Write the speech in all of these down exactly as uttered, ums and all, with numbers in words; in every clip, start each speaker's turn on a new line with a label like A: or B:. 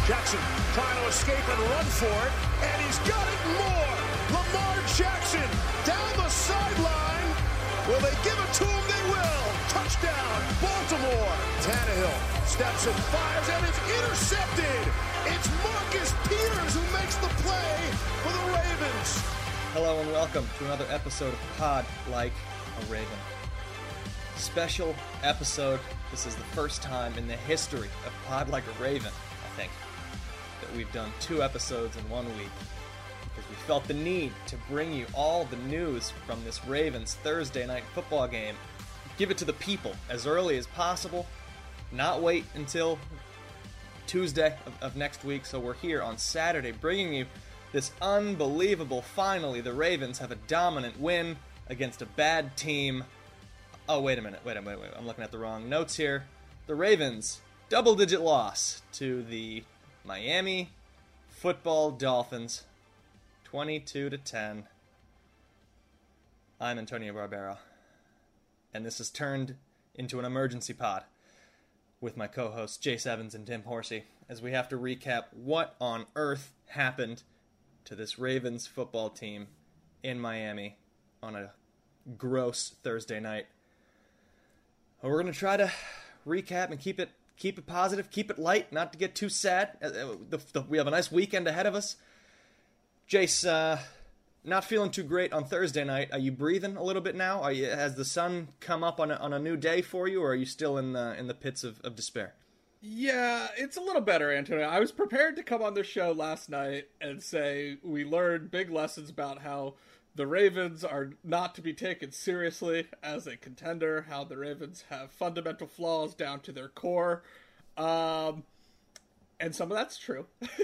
A: Jackson trying to escape and run for it, and he's got it more. Lamar Jackson down the sideline. Will they give it to him? They will. Touchdown, Baltimore. Tannehill steps and fires, and it's intercepted. It's Marcus Peters who makes the play for the Ravens.
B: Hello and welcome to another episode of Pod Like a Raven. Special episode. This is the first time in the history of Pod Like a Raven, I think, that we've done two episodes in one week, because we felt the need to bring you all the news from this Ravens Thursday night football game. Give it to the people as early as possible, not wait until Tuesday of, of next week. So we're here on Saturday bringing you this unbelievable, finally, the Ravens have a dominant win against a bad team. Oh, wait a minute, wait a minute, wait, I'm looking at the wrong notes here. The Ravens, double-digit loss to the Miami Football Dolphins, twenty-two to ten. I'm Antonio Barbera, and this has turned into an emergency pod with my co-hosts Jace Evans and Tim Horsey, as we have to recap what on earth happened to this Ravens football team in Miami on a gross Thursday night. We're going to try to recap and keep it keep it positive, keep it light, not to get too sad. The, the, we have a nice weekend ahead of us. Jace, uh, not feeling too great on Thursday night. Are you breathing a little bit now? Are you, has the sun come up on a, on a new day for you, or are you still in the, in the pits of, of despair?
C: Yeah, it's a little better, Antonio. I was prepared to come on the show last night and say we learned big lessons about how the Ravens are not to be taken seriously as a contender, how the Ravens have fundamental flaws down to their core. Um, and some of that's true.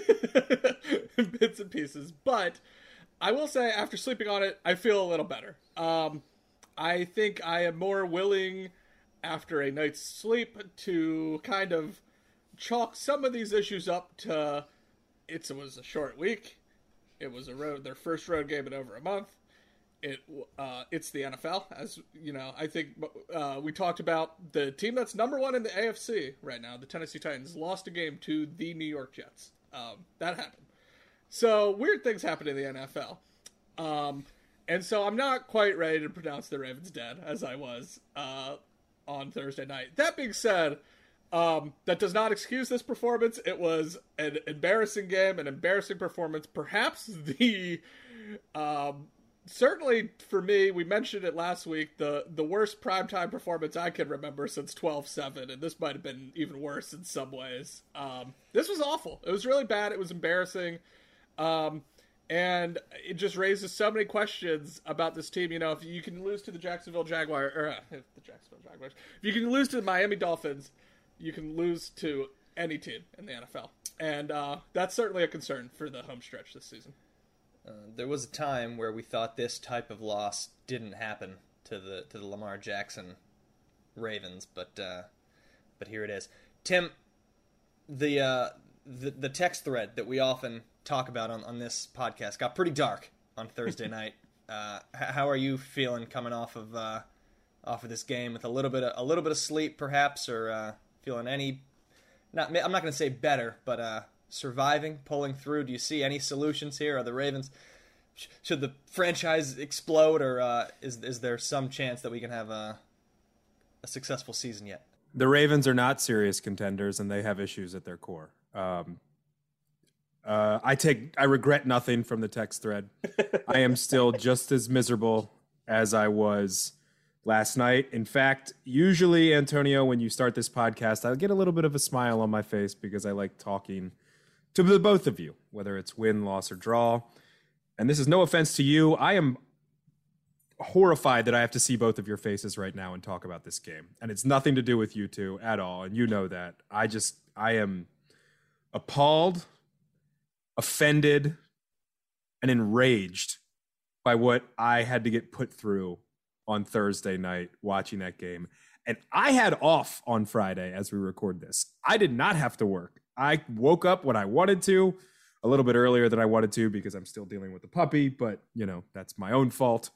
C: Bits and pieces. But I will say, after sleeping on it, I feel a little better. Um, I think I am more willing, after a night's sleep, to kind of chalk some of these issues up to it's, it was a short week. It was a road, their first road game in over a month. It uh, it's the N F L, as you know. I think uh, we talked about the team that's number one in the A F C right now, the Tennessee Titans, lost a game to the New York Jets. Um, that happened. So weird things happen in the N F L, um, and so I'm not quite ready to pronounce the Ravens dead as I was uh, on Thursday night. That being said, um, that does not excuse this performance. It was an embarrassing game, an embarrassing performance. Perhaps the, um, certainly for me, we mentioned it last week, the, the worst primetime performance I can remember since twelve seven, and this might have been even worse in some ways. Um, this was awful. It was really bad. It was embarrassing. Um, and it just raises so many questions about this team. You know, if you can lose to the Jacksonville Jaguars, or uh, the Jacksonville Jaguars, if you can lose to the Miami Dolphins, you can lose to any team in the N F L. And uh, that's certainly a concern for the home stretch this season.
B: Uh, there was a time where we thought this type of loss didn't happen to the to the Lamar Jackson Ravens, but uh, but here it is. Tim, the uh, the the text thread that we often talk about on, on this podcast got pretty dark on Thursday night. Uh, how are you feeling coming off of uh, off of this game with a little bit of, a little bit of sleep, perhaps, or uh, feeling any? Not I'm not going to say better, but uh, surviving, pulling through. Do you see any solutions here? Are the Ravens? Should the franchise explode, or uh, is is there some chance that we can have a a successful season yet?
D: The Ravens are not serious contenders, and they have issues at their core. Um, uh, I take I regret nothing from the text thread. I am still just as miserable as I was last night. In fact, usually, Antonio, when you start this podcast, I get a little bit of a smile on my face because I like talking to the both of you, whether it's win, loss, or draw. And this is no offense to you. I am horrified that I have to see both of your faces right now and talk about this game. And it's nothing to do with you two at all. And you know that. I just, I am appalled, offended, and enraged by what I had to get put through on Thursday night watching that game. And I had off on Friday as we record this. I did not have to work. I woke up when I wanted to, a little bit earlier than I wanted to because I'm still dealing with the puppy, but, you know, that's my own fault.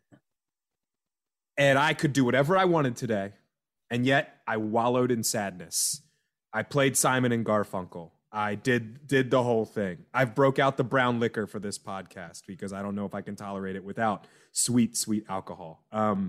D: And I could do whatever I wanted today, and yet I wallowed in sadness. I played Simon and Garfunkel. I did did the whole thing. I've broke out the brown liquor for this podcast because I don't know if I can tolerate it without sweet, sweet alcohol. Um,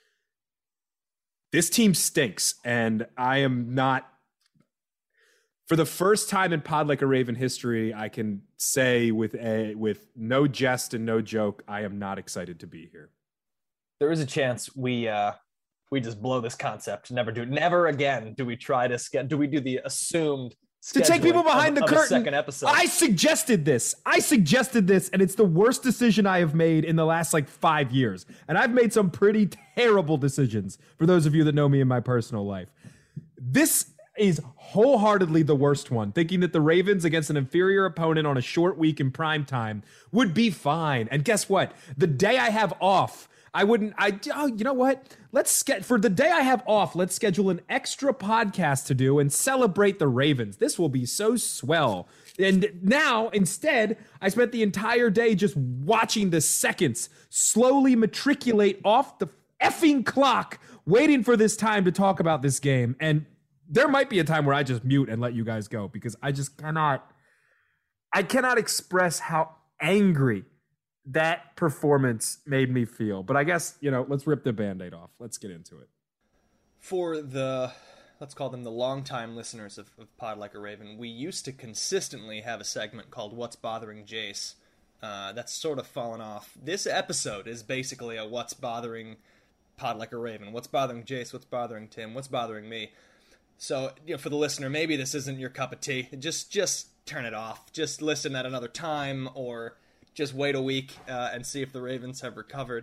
D: this team stinks, and I am not. For the first time in Pod Like a Raven history, I can say with a with no jest and no joke, I am not excited to be here.
B: There is a chance we uh, we just blow this concept. Never do. Never again do we try to ske- Do we do the assumed
D: to take people behind
B: of,
D: the
B: of
D: curtain?
B: Second episode.
D: I suggested this. I suggested this, and it's the worst decision I have made in the last like five years. And I've made some pretty terrible decisions. For those of you that know me in my personal life, this is wholeheartedly the worst one, thinking that the Ravens against an inferior opponent on a short week in prime time would be fine. And guess what? The day I have off, I wouldn't, I, oh, you know what? Let's get, for the day I have off, let's schedule an extra podcast to do and celebrate the Ravens. This will be so swell. And now, instead, I spent the entire day just watching the seconds slowly matriculate off the effing clock, waiting for this time to talk about this game. And there might be a time where I just mute and let you guys go because I just cannot, I cannot express how angry that performance made me feel. But I guess, you know, let's rip the Band-Aid off. Let's get into it.
B: For the, let's call them the longtime listeners of, of Pod Like a Raven, we used to consistently have a segment called What's Bothering Jace. Uh, that's sort of fallen off. This episode is basically a What's Bothering Pod Like a Raven. What's bothering Jace? What's bothering Tim? What's bothering me? So, you know, for the listener, maybe this isn't your cup of tea. Just just turn it off. Just listen at another time, or just wait a week uh, and see if the Ravens have recovered.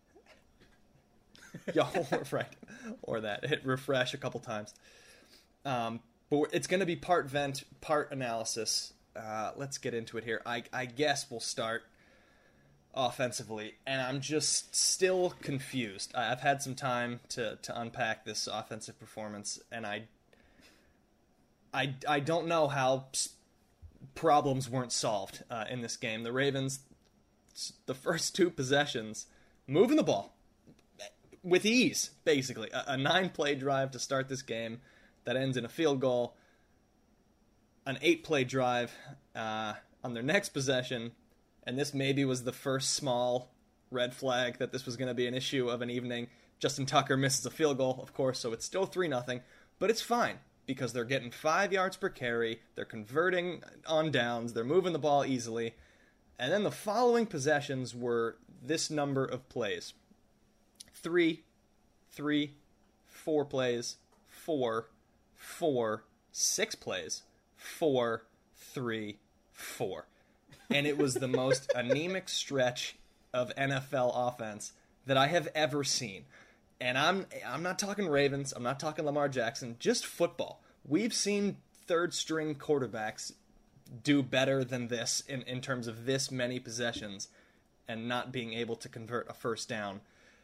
B: Yo, right. Or that. Hit refresh a couple times. Um, but it's going to be part vent, part analysis. Uh, let's get into it here. I, I guess we'll start offensively, and I'm just still confused. I've had some time to, to unpack this offensive performance, and I I, I don't know how problems weren't solved uh, in this game. The Ravens, the first two possessions, moving the ball with ease, basically. A, a nine-play drive to start this game that ends in a field goal. An eight-play drive uh, on their next possession, and this maybe was the first small red flag that this was going to be an issue of an evening. Justin Tucker misses a field goal, of course, so it's still three nothing, but it's fine because they're getting five yards per carry, they're converting on downs, they're moving the ball easily, and then the following possessions were this number of plays. Three, three, four plays, four, four, six plays, four, three, four. And it was the most anemic stretch of N F L offense that I have ever seen. And I'm I'm not talking Ravens, I'm not talking Lamar Jackson, just football. We've seen third-string quarterbacks do better than this in, in terms of this many possessions and not being able to convert a first down.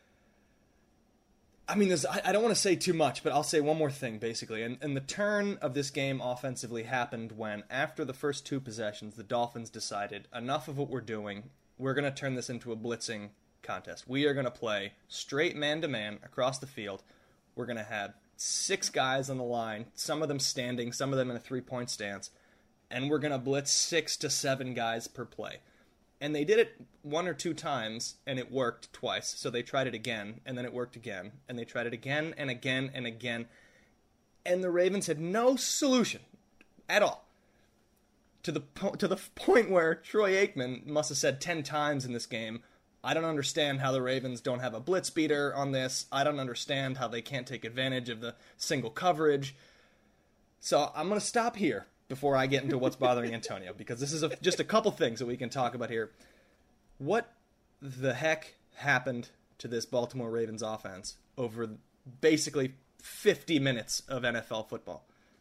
B: I mean, I, I don't want to say too much, but I'll say one more thing, basically. And, and the turn of this game offensively happened when, after the first two possessions, the Dolphins decided, enough of what we're doing, we're going to turn this into a blitzing contest. We are going to play straight man-to-man across the field. We're going to have six guys on the line, some of them standing, some of them in a three-point stance, and we're going to blitz six to seven guys per play. And they did it one or two times, and it worked twice. So they tried it again, and then it worked again. And they tried it again and again and again. And the Ravens had no solution at all. To the po- to the point where Troy Aikman must have said ten times in this game, I don't understand how the Ravens don't have a blitz beater on this. I don't understand how they can't take advantage of the single coverage. So I'm going to stop here before I get into what's bothering Antonio, because this is a, just a couple things that we can talk about here. What the heck happened to this Baltimore Ravens offense over basically fifty minutes of N F L football?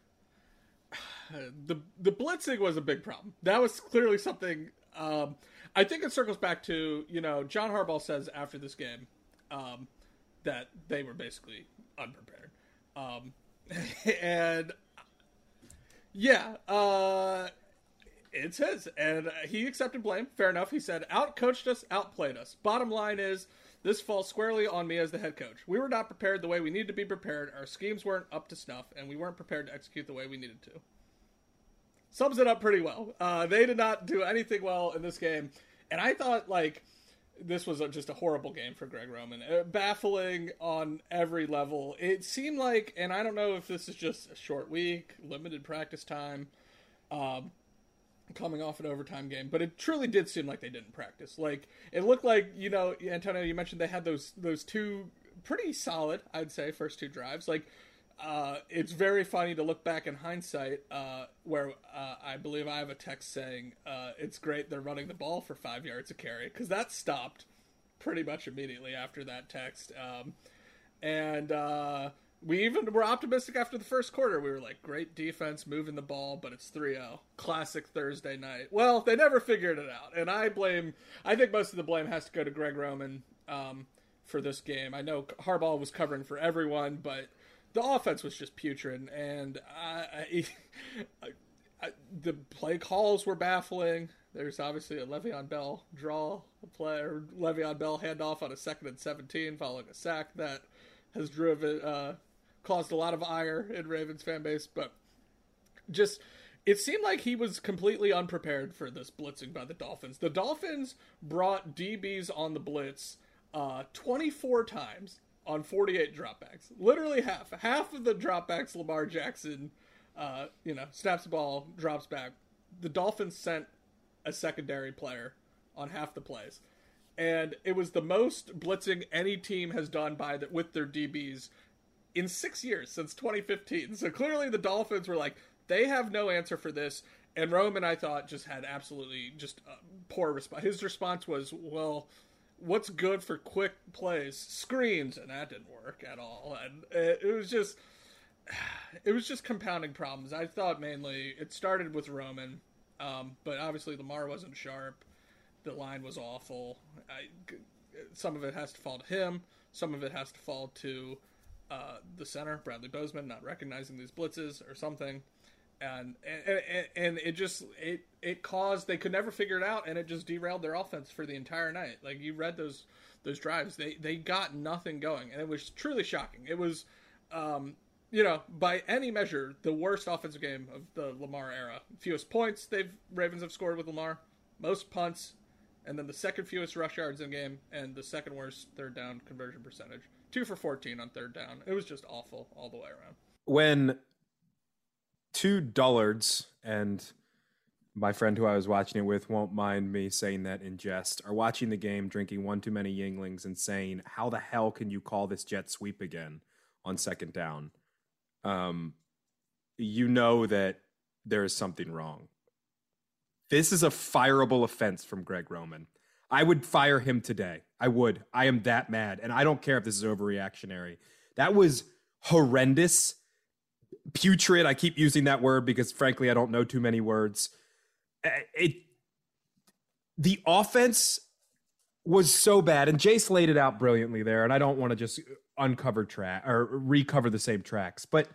C: The the blitzing was a big problem. That was clearly something. Um, I think it circles back to, you know, John Harbaugh says after this game um, that they were basically unprepared. Um, and yeah, uh, it's his. And he accepted blame. Fair enough. He said, out-coached us, outplayed us. Bottom line is, this falls squarely on me as the head coach. We were not prepared the way we needed to be prepared. Our schemes weren't up to snuff, and we weren't prepared to execute the way we needed to. Sums it up pretty well. Uh, they did not do anything well in this game. And I thought, like, this was a, just a horrible game for Greg Roman. Uh, baffling on every level. It seemed like, and I don't know if this is just a short week, limited practice time, um, coming off an overtime game, but it truly did seem like they didn't practice. Like, it looked like, you know, Antonio, you mentioned they had those those two pretty solid, I'd say, first two drives. Like, uh, it's very funny to look back in hindsight, uh, where uh, I believe I have a text saying uh, it's great they're running the ball for five yards a carry, because that stopped pretty much immediately after that text. Um, and uh, we even were optimistic after the first quarter. We were like, great defense, moving the ball, but it's three oh. Classic Thursday night. Well, they never figured it out. And I blame, I think most of the blame has to go to Greg Roman um, for this game. I know Harbaugh was covering for everyone, but the offense was just putrid, and I, I, I, the play calls were baffling. There's obviously a Le'Veon Bell draw, a play, or Le'Veon Bell handoff on a second and seventeen following a sack that has driven, uh, caused a lot of ire in Ravens fan base, but just, it seemed like he was completely unprepared for this blitzing by the Dolphins. The Dolphins brought D Bs on the blitz uh, twenty-four times on forty-eight dropbacks. Literally half. Half of the dropbacks Lamar Jackson, uh, you know, snaps the ball, drops back. The Dolphins sent a secondary player on half the plays. And it was the most blitzing any team has done by the, with their D Bs in six years, since twenty fifteen. So clearly the Dolphins were like, they have no answer for this. And Roman, I thought, just had absolutely just a poor response. His response was, well, what's good for quick plays? Screens, and that didn't work at all. And it was just, it was just compounding problems. I thought mainly it started with Roman, um, but obviously Lamar wasn't sharp. The line was awful. I, some of it has to fall to him. Some of it has to fall to uh, the center, Bradley Bozeman, not recognizing these blitzes or something. And, and and it just it it caused, they could never figure it out, and it just derailed their offense for the entire night. Like, you read those those drives, they they got nothing going, and it was truly shocking. It was, um, you know, by any measure, the worst offensive game of the Lamar era. Fewest points they've Ravens have scored with Lamar, most punts, and then the second fewest rush yards in game, and the second worst third down conversion percentage. Two for fourteen on third down. It was just awful all the way around.
D: When two dullards, and my friend who I was watching it with won't mind me saying that in jest, are watching the game, drinking one too many Yinglings, and saying, how the hell can you call this jet sweep again on second down? Um, you know that there is something wrong. This is a fireable offense from Greg Roman. I would fire him today. I would. I am that mad. And I don't care if this is overreactionary. That was horrendous. Putrid. I keep using that word because, frankly, I don't know too many words. It, the offense was so bad, and Jace laid it out brilliantly there, and I don't want to just uncover track or recover the same tracks, but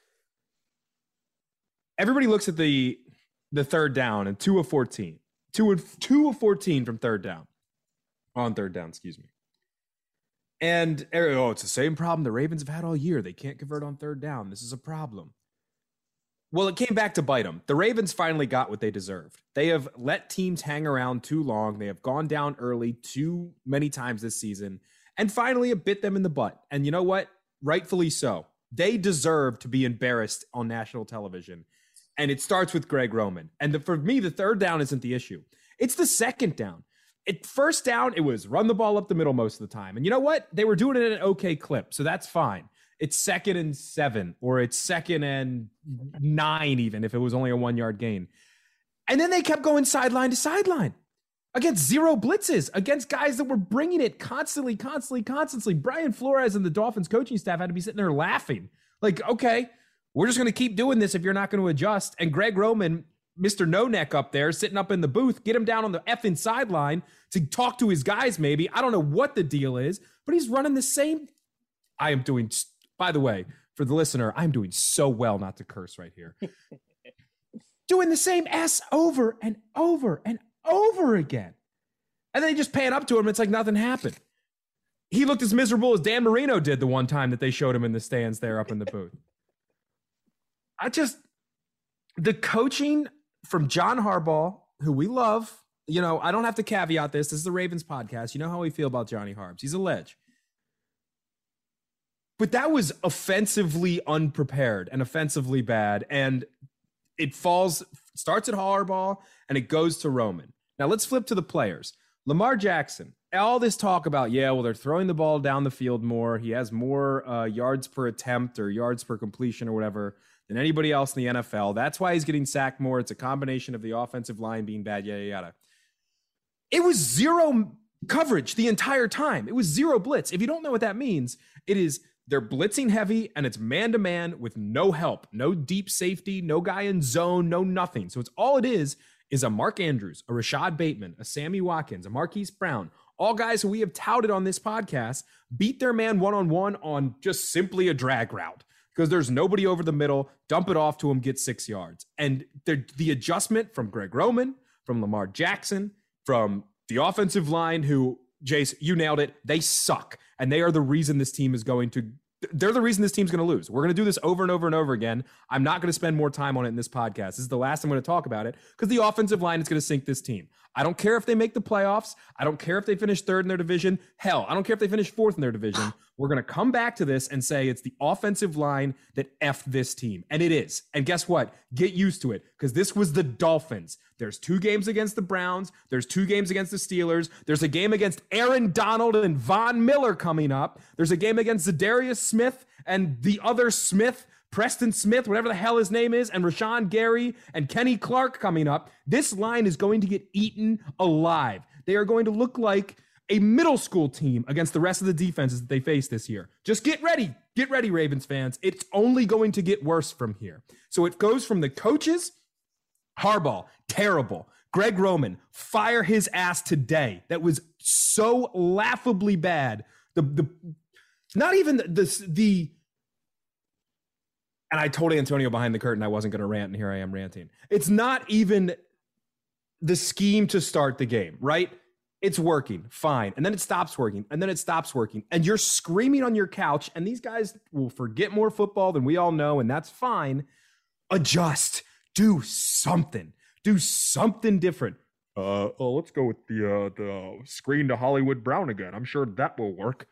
D: everybody looks at the the third down and two of fourteen. Two of, two of fourteen from third down. On third down, excuse me. And, oh, it's the same problem the Ravens have had all year. They can't convert on third down. This is a problem. Well, it came back to bite them. The Ravens finally got what they deserved. They have let teams hang around too long. They have gone down early too many times this season. And finally, it bit them in the butt. And you know what? Rightfully so. They deserve to be embarrassed on national television. And it starts with Greg Roman. And the, for me, the third down isn't the issue. It's the second down. At first down, it was run the ball up the middle most of the time. And you know what? They were doing it at an okay clip, so that's fine. It's second and seven, or it's second and nine even, if it was only a one-yard gain. And then they kept going sideline to sideline against zero blitzes, against guys that were bringing it constantly, constantly, constantly. Brian Flores and the Dolphins coaching staff had to be sitting there laughing. Like, okay, we're just going to keep doing this if you're not going to adjust. And Greg Roman, Mister No Neck up there, sitting up in the booth, get him down on the effing sideline to talk to his guys maybe. I don't know what the deal is, but he's running the same. I am doing, by the way, for the listener, I'm doing so well not to curse right here. Doing the same S over and over and over again. And then they just pan up to him. It's like nothing happened. He looked as miserable as Dan Marino did the one time that they showed him in the stands there up in the booth. I just, the coaching from John Harbaugh, who we love. You know, I don't have to caveat this. This is the Ravens podcast. You know how we feel about Johnny Harbs. He's a ledge. But that was offensively unprepared and offensively bad. And it falls, starts at Harbaugh, and it goes to Roman. Now let's flip to the players. Lamar Jackson, all this talk about, yeah, well, they're throwing the ball down the field more. He has more uh, yards per attempt or yards per completion or whatever than anybody else in the N F L. That's why he's getting sacked more. It's a combination of the offensive line being bad, yada, yada. It was zero coverage the entire time. It was zero blitz. If you don't know what that means, it is they're blitzing heavy and it's man-to-man with no help, no deep safety, no guy in zone, no nothing. So it's all it is is a Mark Andrews, a Rashad Bateman, a Sammy Watkins, a Marquise Brown, all guys who we have touted on this podcast, beat their man one-on-one on just simply a drag route because there's nobody over the middle, dump it off to him, get six yards. And the adjustment from Greg Roman, from Lamar Jackson, from the offensive line who, Jace, you nailed it, they suck. And they are the reason this team is going to They're the reason this team's going to lose. We're going to do this over and over and over again. I'm not going to spend more time on it in this podcast. This is the last I'm going to talk about it because the offensive line is going to sink this team. I don't care if they make the playoffs. I don't care if they finish third in their division. Hell, I don't care if they finish fourth in their division. We're going to come back to this and say it's the offensive line that effed this team. And it is. And guess what? Get used to it because this was the Dolphins. There's two games against the Browns. There's two games against the Steelers. There's a game against Aaron Donald and Von Miller coming up. There's a game against Zadarius Smith and the other Smith, Preston Smith, whatever the hell his name is, and Rashawn Gary and Kenny Clark coming up. This line is going to get eaten alive. They are going to look like a middle school team against the rest of the defenses that they face this year. Just get ready. Get ready, Ravens fans. It's only going to get worse from here. So it goes from the coaches, Harbaugh, terrible. Greg Roman, fire his ass today. That was so laughably bad. The the not even the the, the and I told Antonio behind the curtain I wasn't going to rant, and here I am ranting. It's not even the scheme to start the game, right? It's working, fine. And then it stops working, and then it stops working. And you're screaming on your couch, and these guys will forget more football than we all know, and that's fine. Adjust. Do something. Do something different. Uh, oh, let's go with the uh, the screen to Hollywood Brown again. I'm sure that will work.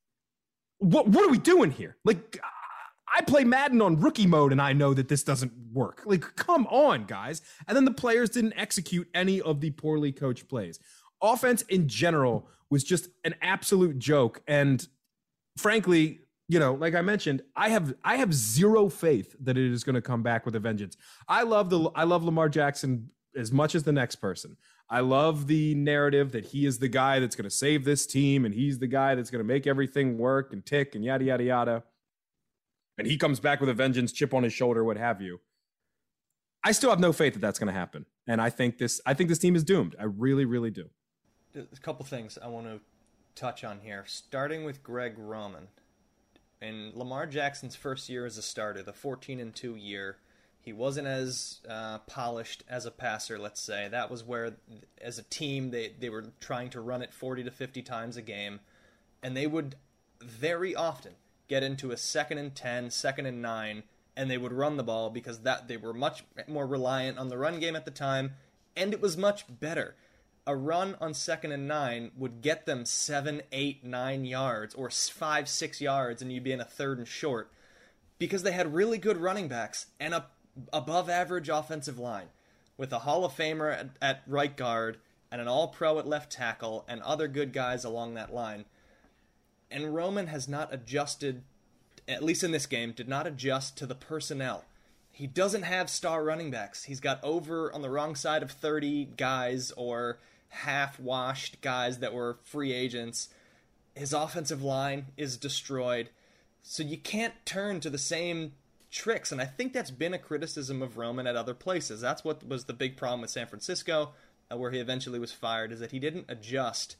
D: What what are we doing here? Like, I play Madden on rookie mode and I know that this doesn't work. Like, come on, guys. And then the players didn't execute any of the poorly coached plays. Offense in general was just an absolute joke. And frankly, you know, like I mentioned, I have I have zero faith that it is going to come back with a vengeance. I love the I love Lamar Jackson as much as the next person. I love the narrative that he is the guy that's going to save this team and he's the guy that's going to make everything work and tick and yada, yada, yada. And he comes back with a vengeance, chip on his shoulder, what have you. I still have no faith that that's going to happen. And I think this I think this team is doomed. I really, really do.
B: A couple things I want to touch on here, starting with Greg Roman. In Lamar Jackson's first year as a starter, the fourteen and two year, he wasn't as uh, polished as a passer, let's say. That was where, as a team, they, they were trying to run it forty to fifty times a game, and they would very often get into a second and ten, second and nine, and they would run the ball because that they were much more reliant on the run game at the time, and it was much better. A run on second and nine would get them seven, eight, nine yards, or five, six yards, and you'd be in a third and short, because they had really good running backs and a above-average offensive line, with a Hall of Famer at, at right guard and an All-Pro at left tackle and other good guys along that line. And Roman has not adjusted, at least in this game, did not adjust to the personnel. He doesn't have star running backs. He's got over on the wrong side of thirty guys or half-washed guys that were free agents. His offensive line is destroyed. So you can't turn to the same tricks, and I think that's been a criticism of Roman at other places. That's what was the big problem with San Francisco, uh, where he eventually was fired, is that he didn't adjust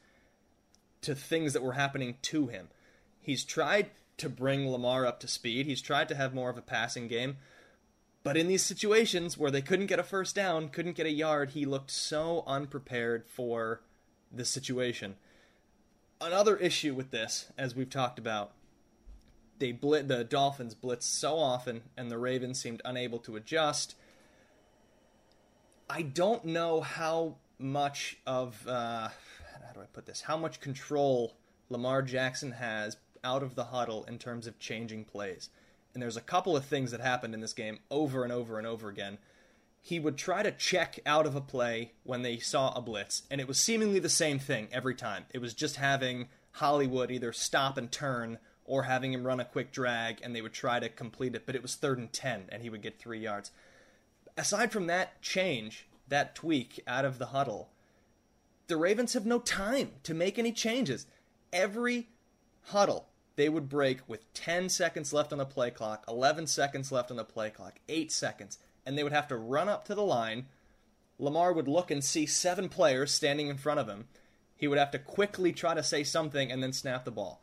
B: to things that were happening to him. He's tried to bring Lamar up to speed. He's tried to have more of a passing game. But in these situations where they couldn't get a first down, couldn't get a yard, he looked so unprepared for the situation. Another issue with this, as we've talked about, they blit, the Dolphins blitzed so often, and the Ravens seemed unable to adjust. I don't know how much of, uh, how do I put this, how much control Lamar Jackson has out of the huddle in terms of changing plays. And there's a couple of things that happened in this game over and over and over again. He would try to check out of a play when they saw a blitz, and it was seemingly the same thing every time. It was just having Hollywood either stop and turn or having him run a quick drag, and they would try to complete it, but it was third and ten, and he would get three yards. Aside from that change, that tweak out of the huddle, the Ravens have no time to make any changes. Every huddle they would break with ten seconds left on the play clock, eleven seconds left on the play clock, eight seconds, and they would have to run up to the line. Lamar would look and see seven players standing in front of him. He would have to quickly try to say something and then snap the ball.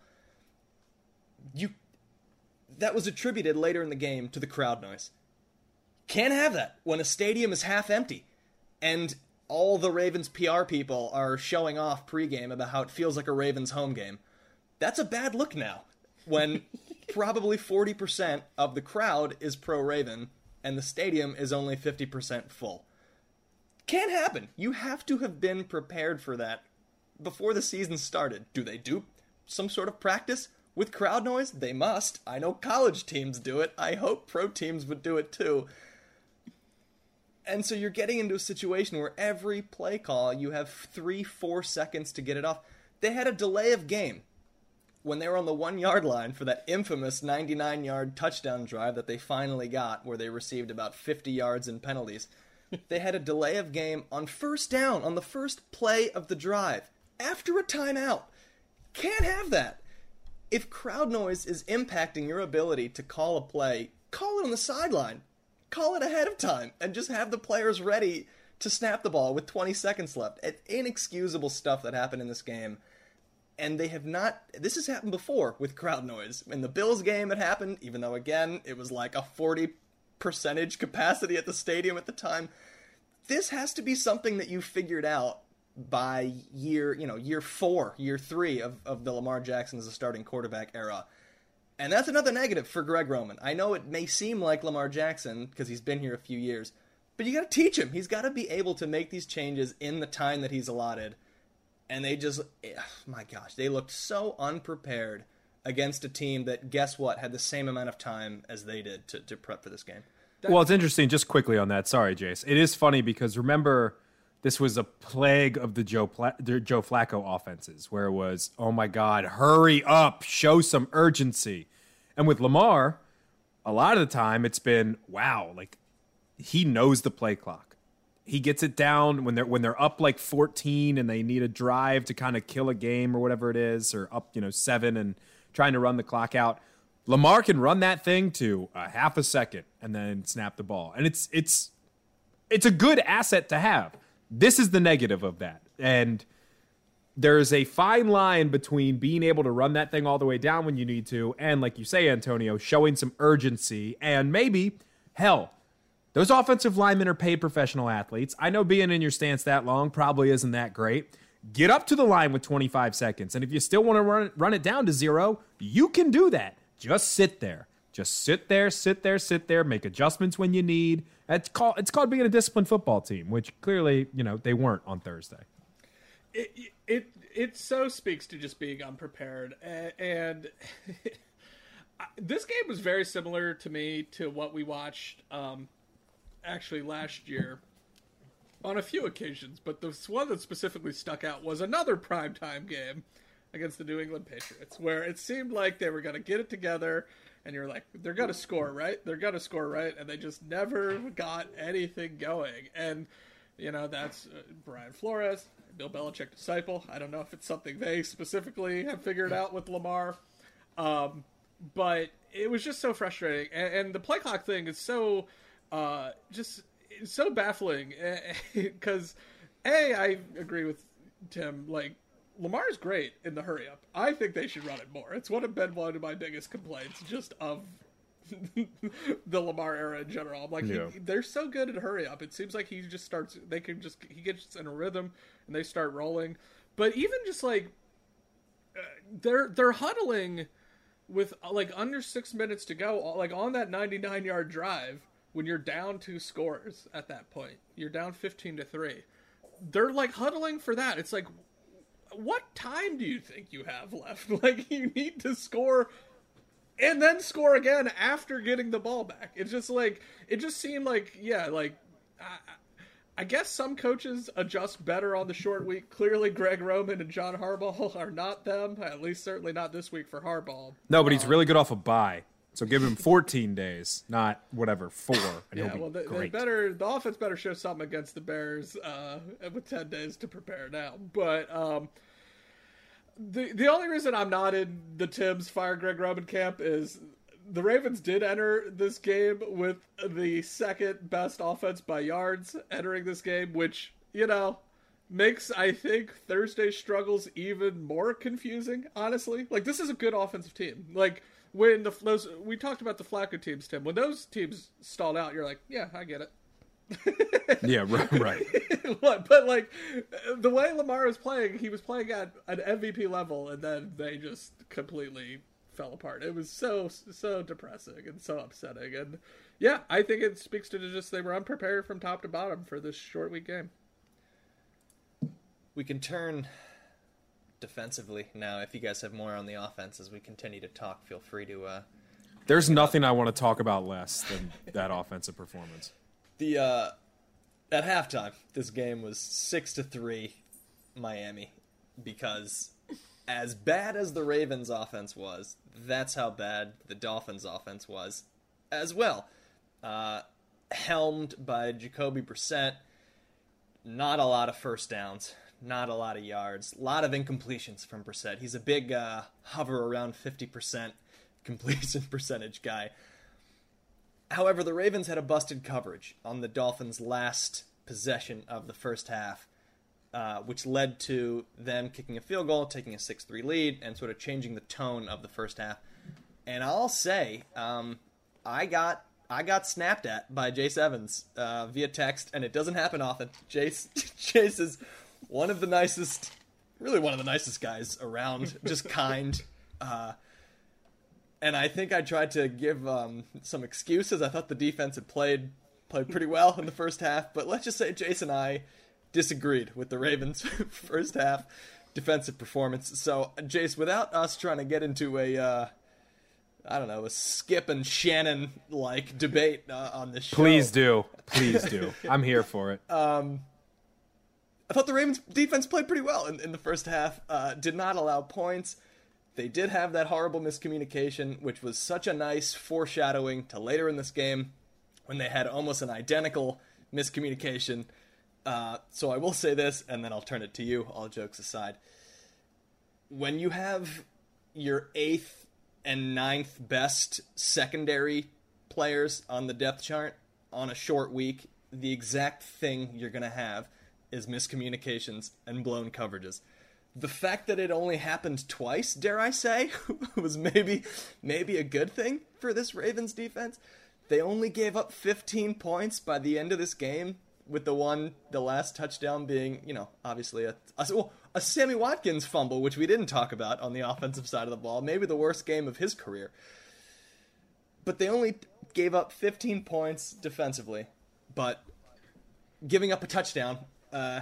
B: You, that was attributed later in the game to the crowd noise. Can't have that when a stadium is half empty and all the Ravens P R people are showing off pregame about how it feels like a Ravens home game. That's a bad look now when probably forty percent of the crowd is pro-Raven and the stadium is only fifty percent full. Can't happen. You have to have been prepared for that before the season started. Do they do some sort of practice with crowd noise? They must. I know college teams do it. I hope pro teams would do it too. And so you're getting into a situation where every play call, you have three, four seconds to get it off. They had a delay of game when they were on the one-yard line for that infamous ninety-nine-yard touchdown drive that they finally got, where they received about fifty yards in penalties. They had a delay of game on first down, on the first play of the drive, after a timeout. Can't have that. If crowd noise is impacting your ability to call a play, call it on the sideline. Call it ahead of time and just have the players ready to snap the ball with twenty seconds left. It's inexcusable stuff that happened in this game. And they have not... This has happened before with crowd noise. In the Bills game it happened, even though, again, it was like a forty percentage capacity at the stadium at the time. This has to be something that you figured out by year, you know, year four, year three of, of the Lamar Jackson as a starting quarterback era. And that's another negative for Greg Roman. I know it may seem like Lamar Jackson, because he's been here a few years, but you got to teach him. He's got to be able to make these changes in the time that he's allotted. And they just, my gosh, they looked so unprepared against a team that, guess what, had the same amount of time as they did to, to prep for this game.
D: Well, it's interesting, just quickly on that. Sorry, Jace. It is funny because remember, this was a plague of the Joe, Pla- the Joe Flacco offenses, where it was, oh my God, hurry up, show some urgency. And with Lamar, a lot of the time it's been, wow, like he knows the play clock. He gets it down when they're when they're up like fourteen and they need a drive to kind of kill a game or whatever it is, or up, you know, seven and trying to run the clock out. Lamar can run that thing to a half a second and then snap the ball. And it's it's it's a good asset to have. This is the negative of that. And there's a fine line between being able to run that thing all the way down when you need to and, like you say, Antonio, showing some urgency and maybe, hell, those offensive linemen are paid professional athletes. I know being in your stance that long probably isn't that great. Get up to the line with twenty-five seconds. And if you still want to run, run it down to zero, you can do that. Just sit there. Just sit there, sit there, sit there, make adjustments when you need. It's called, it's called being a disciplined football team, which clearly, you know, they weren't on Thursday.
C: It it it so speaks to just being unprepared. And this game was very similar to me to what we watched um, actually last year on a few occasions. But the one that specifically stuck out was another primetime game against the New England Patriots, where it seemed like they were going to get it together, and you're like, they're going to score, right? They're going to score, right? And they just never got anything going. And, you know, that's uh, Brian Flores, Bill Belichick disciple. I don't know if it's something they specifically have figured out with Lamar. Um, but it was just so frustrating. And, and the play clock thing is so, uh, just it's so baffling. Because, A, I agree with Tim, like, Lamar's great in the hurry up. I think they should run it more. It's one of been one of my biggest complaints just of the Lamar era in general. I'm like,
D: yeah.
C: he, they're so good at hurry up. It seems like he just starts, they can just, he gets in a rhythm and they start rolling. But even just like, uh, they're, they're huddling with like under six minutes to go, like on that ninety-nine yard drive. when you're down two scores at that point, you're down fifteen to three. They're like huddling for that. It's like, what time do you think you have left? Like, you need to score and then score again after getting the ball back. It's just like, it just seemed like, yeah, like, I, I guess some coaches adjust better on the short week. Clearly, Greg Roman and John Harbaugh are not them, at least certainly not this week for Harbaugh.
D: No, but he's
C: um,
D: really good off a bye. So give him fourteen days, not whatever, four. And
C: yeah,
D: he'll be
C: well, they, they
D: great.
C: better, the offense better show something against the Bears uh, with ten days to prepare now. But um, the the only reason I'm not in the Tibbs fire Greg Roman camp is the Ravens did enter this game with the second best offense by yards entering this game, which, you know, makes, I think, Thursday's struggles even more confusing, honestly. Like, this is a good offensive team. Like, when the those, we talked about the Flacco teams, Tim, when those teams stalled out, you're like, yeah, I get it.
D: Yeah, right. right.
C: But, like, the way Lamar was playing, he was playing at an M V P level, and then they just completely fell apart. It was so, so depressing and so upsetting. And, yeah, I think it speaks to just they were unprepared from top to bottom for this short week game.
B: We can turn defensively now. If you guys have more on the offense as we continue to talk, feel free to... Uh,
D: There's nothing I want to talk about less than that offensive performance.
B: The uh, at halftime, this game was six to three Miami, because as bad as the Ravens' offense was, that's how bad the Dolphins' offense was as well. Uh, helmed by Jacoby Brissett, not a lot of first downs, not a lot of yards, a lot of incompletions from Brissett. He's a big uh, hover around fifty percent completion percentage guy. However, the Ravens had a busted coverage on the Dolphins' last possession of the first half, uh, which led to them kicking a field goal, taking a six three lead, and sort of changing the tone of the first half. And I'll say, um, I got I got snapped at by Jace Evans uh, via text, and it doesn't happen often. Jace, Jace is one of the nicest, really one of the nicest guys around, just kind. Uh, and I think I tried to give um, some excuses. I thought the defense had played played pretty well in the first half, but let's just say Jace and I disagreed with the Ravens' first half defensive performance. So, Jace, without us trying to get into a, uh, I don't know, a Skip and Shannon-like debate uh, on this show.
D: Please do. Please do. I'm here for it.
B: Um, I thought the Ravens' defense played pretty well in, in the first half. Uh, did not allow points. They did have that horrible miscommunication, which was such a nice foreshadowing to later in this game when they had almost an identical miscommunication. Uh, so I will say this, and then I'll turn it to you, all jokes aside. When you have your eighth and ninth best secondary players on the depth chart on a short week, the exact thing you're going to have is miscommunications and blown coverages. The fact that it only happened twice, dare I say, was maybe maybe a good thing for this Ravens defense. They only gave up fifteen points by the end of this game, with the one, the last touchdown being, you know, obviously a, a, well, a Sammy Watkins fumble, which we didn't talk about on the offensive side of the ball, maybe the worst game of his career. But they only gave up fifteen points defensively, but giving up a touchdown uh,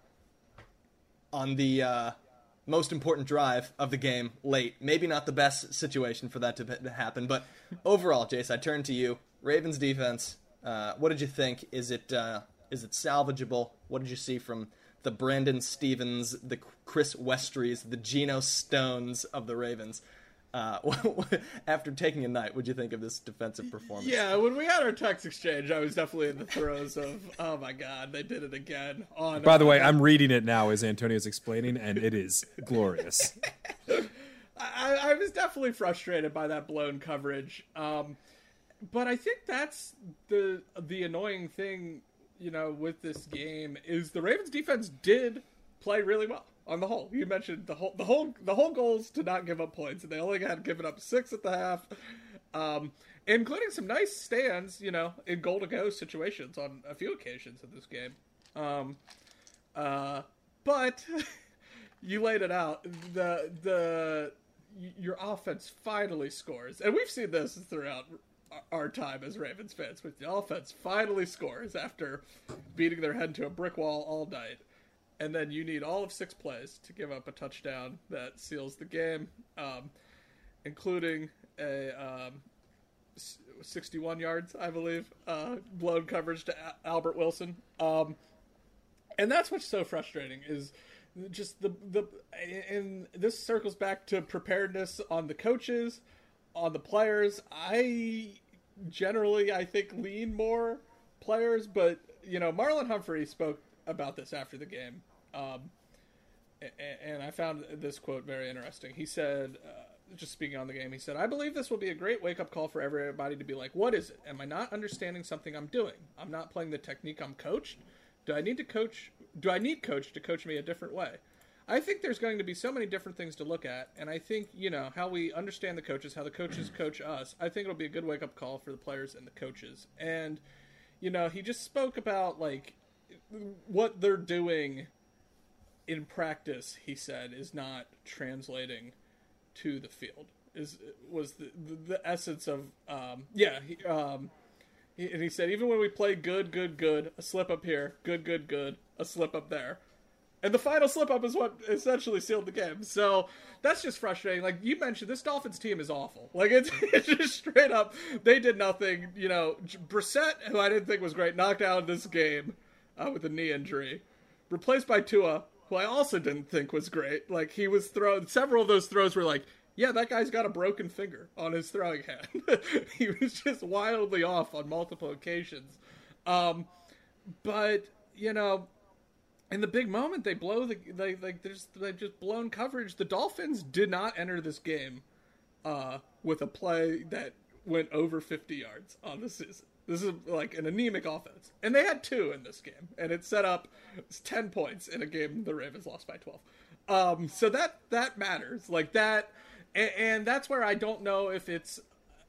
B: on the uh, most important drive of the game late. Maybe not the best situation for that to happen, but overall, Jace, I turn to you. Ravens defense, uh, what did you think? Is it uh, is it salvageable? What did you see from the Brandon Stevens, the Chris Westries, the Geno Stones of the Ravens? Uh, after taking a night, what'd you think of this defensive performance?
C: Yeah, when we had our text exchange, I was definitely in the throes of, oh my god, they did it again. On
D: By the way, I'm reading it now as Antonio's explaining, and it is glorious.
C: I, I was definitely frustrated by that blown coverage. Um, but I think that's the the annoying thing, you know, with this game, is the Ravens defense did play really well. On the whole, you mentioned the whole, the whole, the whole goal is to not give up points, and they only had given up six at the half, um, including some nice stands, you know, in goal to go situations on a few occasions in this game. Um, uh, but you laid it out. The the your offense finally scores, and we've seen this throughout our time as Ravens fans, with the offense finally scores after beating their head into a brick wall all night. And then you need all of six plays to give up a touchdown that seals the game, um, including a um, sixty-one yards, I believe, uh, blown coverage to a- Albert Wilson. Um, and that's what's so frustrating is just the, the, and this circles back to preparedness on the coaches, on the players. I generally, I think, lean more players, but, you know, Marlon Humphrey spoke about this after the game. Um, and I found this quote very interesting. He said, uh, just speaking on the game, he said, "I believe this will be a great wake-up call for everybody to be like, what is it? Am I not understanding something I'm doing? I'm not playing the technique I'm coached? Do I need to coach? Do I need coach to coach me a different way?" I think there's going to be so many different things to look at, and I think, you know, how we understand the coaches, how the coaches coach us, I think it'll be a good wake-up call for the players and the coaches. And, you know, he just spoke about, like, what they're doing in practice, he said, is not translating to the field. Is was the the, the essence of um, yeah. He, um, he, and he said, even when we play good, good, good, a slip up here, good, good, good, a slip up there, and the final slip up is what essentially sealed the game. So that's just frustrating. Like you mentioned, this Dolphins team is awful. Like it's, it's just straight up, they did nothing. You know, Brissett, who I didn't think was great, knocked out this game uh, with a knee injury, replaced by Tua, who I also didn't think was great. Like, he was throwing, several of those throws were like, yeah, that guy's got a broken finger on his throwing hand. He was just wildly off on multiple occasions. Um, but, you know, in the big moment, they blow the, they, like, there's, they've just blown coverage. The Dolphins did not enter this game uh, with a play that went over fifty yards on the season. This is like an anemic offense. And they had two in this game. And it set up ten points in a game the Ravens lost by twelve. Um, so that that matters. Like that. And, and that's where I don't know if it's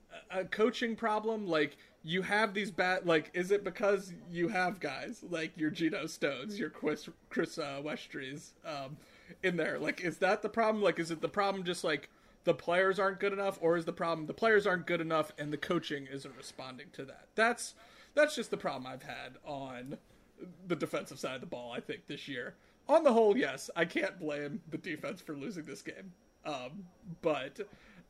C: a coaching problem. Like, you have these bad... Like, is it because you have guys like your Geno Stones, your Chris, Chris uh, Westries um, in there? Like, is that the problem? Like, is it the problem just like... the players aren't good enough, or is the problem the players aren't good enough and the coaching isn't responding to that? That's that's just the problem I've had on the defensive side of the ball, I think, this year. On the whole, yes, I can't blame the defense for losing this game. Um, but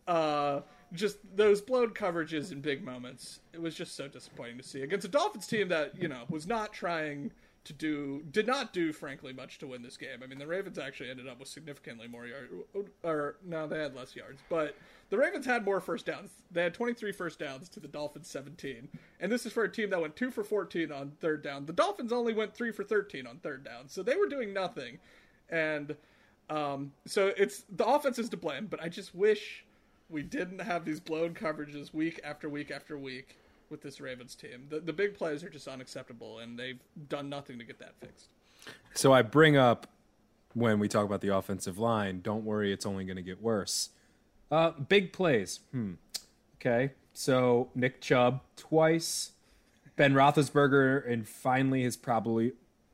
C: uh, just those blown coverages in big moments, it was just so disappointing to see against a Dolphins team that, you know, was not trying to do, did not do, frankly, much to win this game. I mean, the Ravens actually ended up with significantly more yards, or no, they had less yards, but the Ravens had more first downs. They had twenty-three first downs to the Dolphins' seventeen, and this is for a team that went two for fourteen on third down. The Dolphins only went three for thirteen on third down, so they were doing nothing, and um, so it's, the offense is to blame, but I just wish we didn't have these blown coverages week after week after week with this Ravens team. The, the big plays are just unacceptable, and they've done nothing to get that fixed.
D: So I bring up, when we talk about the offensive line, don't worry, it's only going to get worse. Uh, big plays. Hmm. Okay. So Nick Chubb twice. Ben Roethlisberger, and finally his probably,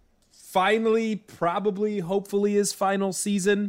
D: finally, probably, hopefully his final season,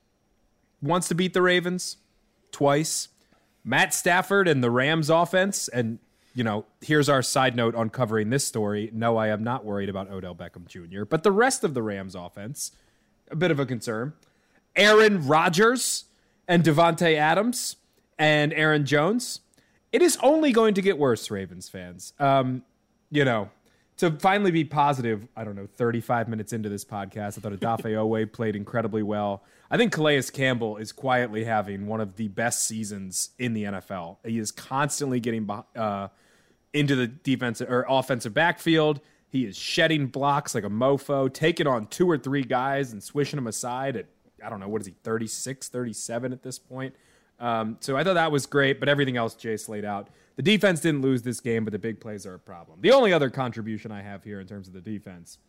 D: wants to beat the Ravens twice. Matt Stafford and the Rams offense, and you know, here's our side note on covering this story. No, I am not worried about Odell Beckham Junior, but the rest of the Rams offense, a bit of a concern. Aaron Rodgers and Devontae Adams and Aaron Jones. It is only going to get worse, Ravens fans. Um, you know, to finally be positive, I don't know, thirty-five minutes into this podcast, I thought Odafe Owe played incredibly well. I think Calais Campbell is quietly having one of the best seasons in the N F L. He is constantly getting uh, into the defensive or offensive backfield. He is shedding blocks like a mofo, taking on two or three guys and swishing them aside at, I don't know, what is he, thirty-six, thirty-seven at this point? Um, so I thought that was great, but everything else Jace laid out. The defense didn't lose this game, but the big plays are a problem. The only other contribution I have here in terms of the defense,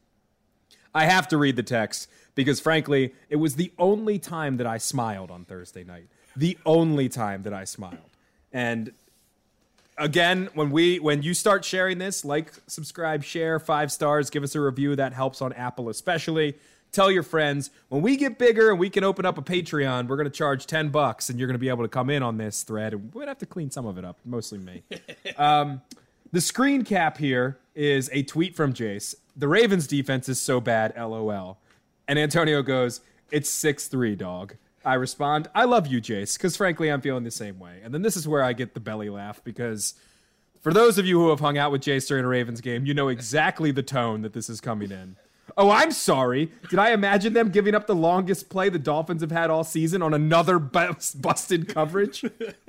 D: I have to read the text because, frankly, it was the only time that I smiled on Thursday night. The only time that I smiled. And again, when we when you start sharing this, like, subscribe, share, five stars, give us a review. That helps on Apple especially. Tell your friends, when we get bigger and we can open up a Patreon, we're going to charge ten bucks and you're going to be able to come in on this thread. And we'd have to clean some of it up, mostly me. um, the screen cap here is a tweet from Jace. The Ravens defense is so bad, LOL. And Antonio goes, it's six three, dog. I respond, I love you, Jace, because frankly, I'm feeling the same way. And then this is where I get the belly laugh, because for those of you who have hung out with Jace during a Ravens game, you know exactly the tone that this is coming in. Oh, I'm sorry. Did I imagine them giving up the longest play the Dolphins have had all season on another bust- busted coverage?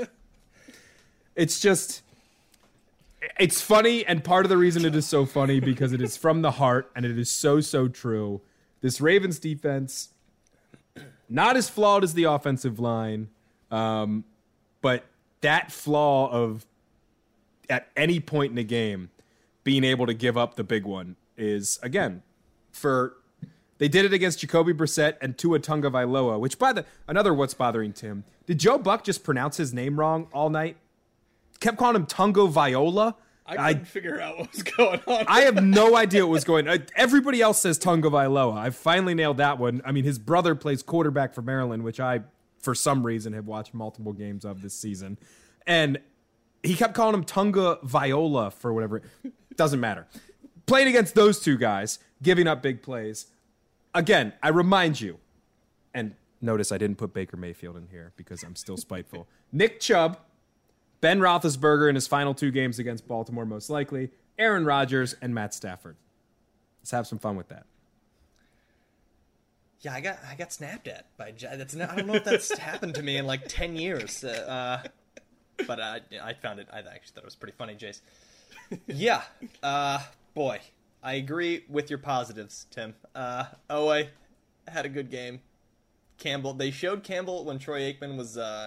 D: It's just, it's funny, and part of the reason it is so funny because it is from the heart, and it is so, so true. This Ravens defense, not as flawed as the offensive line, um, but that flaw of, at any point in the game, being able to give up the big one is, again, for they did it against Jacoby Brissett and Tua Tagovailoa, which by the another what's bothering Tim. Did Joe Buck just pronounce his name wrong all night? Kept calling him Tagovailoa.
C: I couldn't I, figure out what was going on.
D: I have no idea what was going on. Everybody else says Tagovailoa. I finally nailed that one. I mean, his brother plays quarterback for Maryland, which I, for some reason, have watched multiple games of this season. And he kept calling him Tagovailoa for whatever. Doesn't matter. Playing against those two guys, giving up big plays. Again, I remind you, and notice I didn't put Baker Mayfield in here because I'm still spiteful. Nick Chubb, Ben Roethlisberger in his final two games against Baltimore, most likely, Aaron Rodgers, and Matt Stafford. Let's have some fun with that.
B: Yeah, I got I got snapped at by that's not, I don't know if that's happened to me in like ten years, uh, but I I found it. I actually thought it was pretty funny, Jace. Yeah, uh, boy, I agree with your positives, Tim. Uh, Owe had a good game. Campbell, they showed Campbell when Troy Aikman was uh,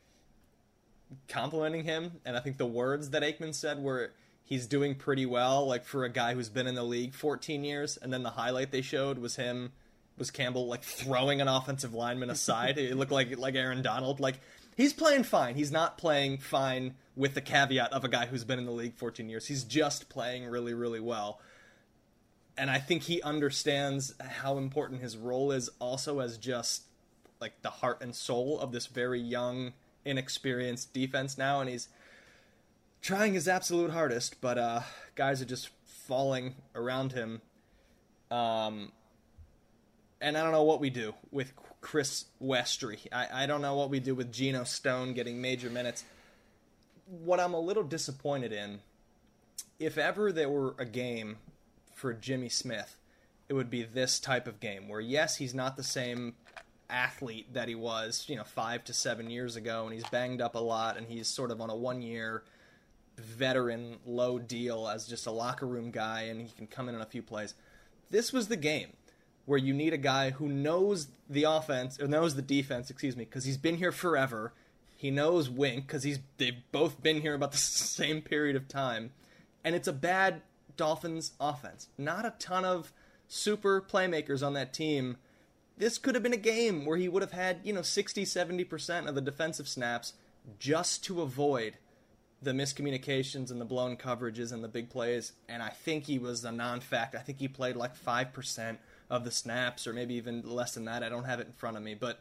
B: complimenting him, and I think the words that Aikman said were, he's doing pretty well, like for a guy who's been in the league fourteen years, and then the highlight they showed was him, was Campbell, like throwing an offensive lineman aside. It looked like like Aaron Donald. Like, he's playing fine. He's not playing fine with the caveat of a guy who's been in the league fourteen years. He's just playing really, really well. And I think he understands how important his role is also as just like the heart and soul of this very young, inexperienced defense now, and he's trying his absolute hardest, but uh, guys are just falling around him. Um, and I don't know what we do with Chris Westry. I, I don't know what we do with Geno Stone getting major minutes. What I'm a little disappointed in, if ever there were a game for Jimmy Smith, it would be this type of game where, yes, he's not the same athlete that he was, you know, five to seven years ago, and he's banged up a lot, and he's sort of on a one-year veteran low deal as just a locker room guy, and he can come in on a few plays. This was the game where you need a guy who knows the offense, or knows the defense, excuse me, because he's been here forever. He knows Wink, because he's they've both been here about the same period of time, and it's a bad Dolphins offense. Not a ton of super playmakers on that team. This could have been a game where he would have had, you know, sixty, seventy percent of the defensive snaps just to avoid the miscommunications and the blown coverages and the big plays. And I think he was a non-fact. I think he played like five percent of the snaps, or maybe even less than that. I don't have it in front of me. But,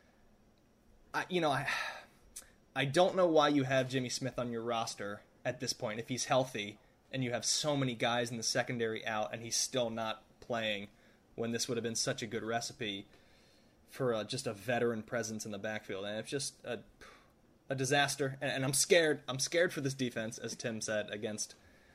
B: I, you know, I, I don't know why you have Jimmy Smith on your roster at this point if he's healthy and you have so many guys in the secondary out and he's still not playing, when this would have been such a good recipe for uh, just a veteran presence in the backfield. And it's just a, a disaster. And, and I'm scared. I'm scared for this defense, as Tim said, against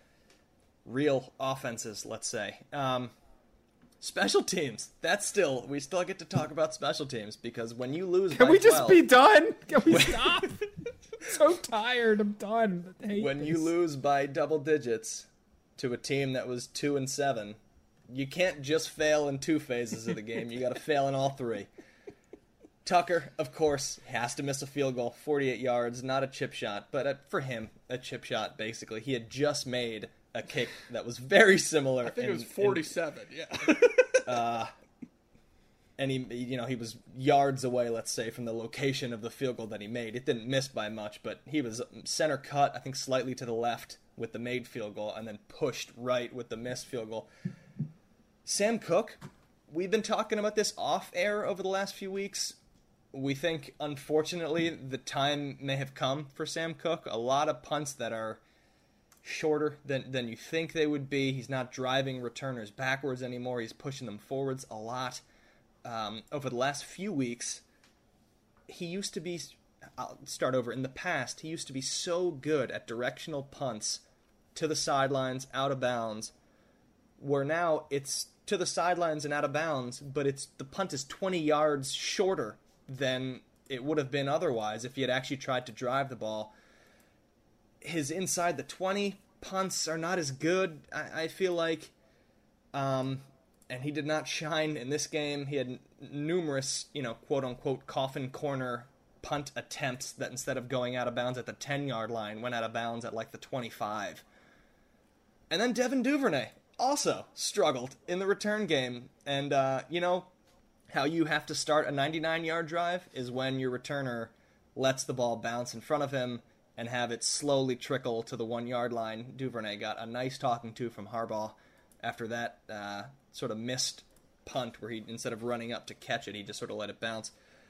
B: real offenses, let's say. Um, special teams. That's still, we still get to talk about special teams, because when you lose
D: Can
B: by
D: we just
B: twelve,
D: be done? Can we stop? So tired. I'm done. I hate
B: when
D: this.
B: you lose by double digits to a team that was two and seven, you can't just fail in two phases of the game. You got to fail in all three. Tucker, of course, has to miss a field goal, forty-eight yards, not a chip shot, but a, for him, a chip shot, basically. He had just made a kick that was very similar.
C: I think
B: in,
C: it was forty-seven,
B: in,
C: yeah.
B: uh, and he, you know, he was yards away, let's say, from the location of the field goal that he made. It didn't miss by much, but he was center cut, I think slightly to the left with the made field goal, and then pushed right with the missed field goal. Sam Cook we've been talking about this off air over the last few weeks. We think, unfortunately, the time may have come for Sam Koch. A lot of punts that are shorter than, than you think they would be. He's not driving returners backwards anymore. He's pushing them forwards a lot. Um, over the last few weeks, he used to be, I'll start over, in the past, he used to be so good at directional punts to the sidelines, out of bounds, where now it's to the sidelines and out of bounds, but it's the punt is twenty yards shorter than it would have been otherwise if he had actually tried to drive the ball. His inside the twenty punts are not as good, I, I feel like. Um, and he did not shine in this game. He had n- numerous, you know, quote-unquote coffin corner punt attempts that instead of going out of bounds at the ten-yard line, went out of bounds at like the twenty-five. And then Devin Duvernay also struggled in the return game. And, uh, you know, how you have to start a ninety-nine-yard drive is when your returner lets the ball bounce in front of him and have it slowly trickle to the one-yard line. Duvernay got a nice talking to from Harbaugh after that uh, sort of missed punt where he, instead of running up to catch it, he just sort of let it bounce.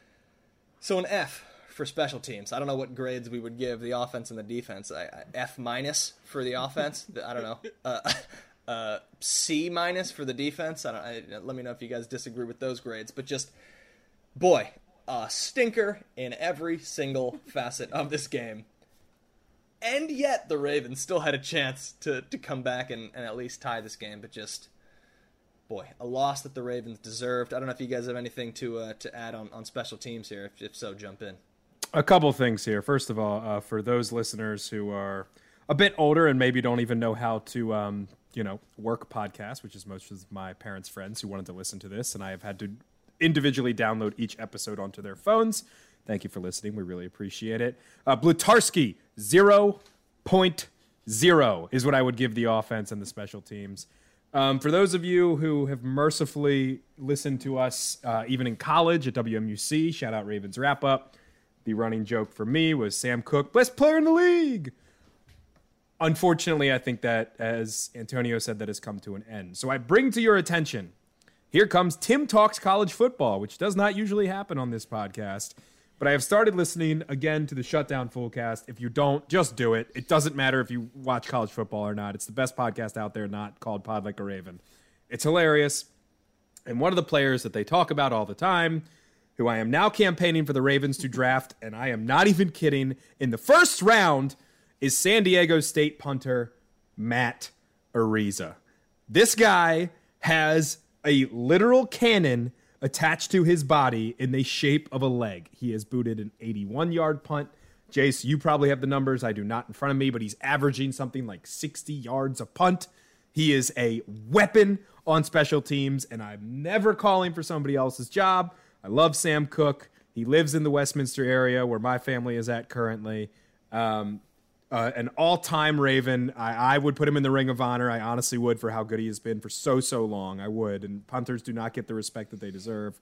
B: So an F for special teams. I don't know what grades we would give the offense and the defense. I, I, F minus for the offense. I don't know. Uh, uh, C minus for the defense. I don't. I, let me know if you guys disagree with those grades. But just, boy, a stinker in every single facet of this game. And yet the Ravens still had a chance to, to come back and, and at least tie this game. But just, boy, a loss that the Ravens deserved. I don't know if you guys have anything to uh, to add on, on special teams here. If, if so, jump in.
D: A couple things here. First of all, uh, for those listeners who are a bit older and maybe don't even know how to, um, you know, work podcasts, which is most of my parents' friends who wanted to listen to this, and I have had to individually download each episode onto their phones. Thank you for listening. We really appreciate it. Uh, Blutarski, zero point zero is what I would give the offense and the special teams. Um, for those of you who have mercifully listened to us, uh, even in college at W M U C, shout out Ravens Wrap Up. The running joke for me was Sam Koch, best player in the league. Unfortunately, I think that, as Antonio said, that has come to an end. So I bring to your attention, here comes Tim Talks College Football, which does not usually happen on this podcast. But I have started listening again to the Shutdown Fullcast. If you don't, just do it. It doesn't matter if you watch college football or not. It's the best podcast out there, not called Pod Like a Raven. It's hilarious. And one of the players that they talk about all the time, who I am now campaigning for the Ravens to draft, and I am not even kidding, in the first round, is San Diego State punter Matt Ariza. This guy has a literal cannon attached to his body in the shape of a leg. He has booted an eighty-one-yard punt. Jace, you probably have the numbers. I do not in front of me, but he's averaging something like sixty yards a punt. He is a weapon on special teams, and I'm never calling for somebody else's job. I love Sam Koch. He lives in the Westminster area where my family is at currently. Um, uh, an all-time Raven. I, I would put him in the Ring of Honor. I honestly would, for how good he has been for so, so long. I would. And punters do not get the respect that they deserve.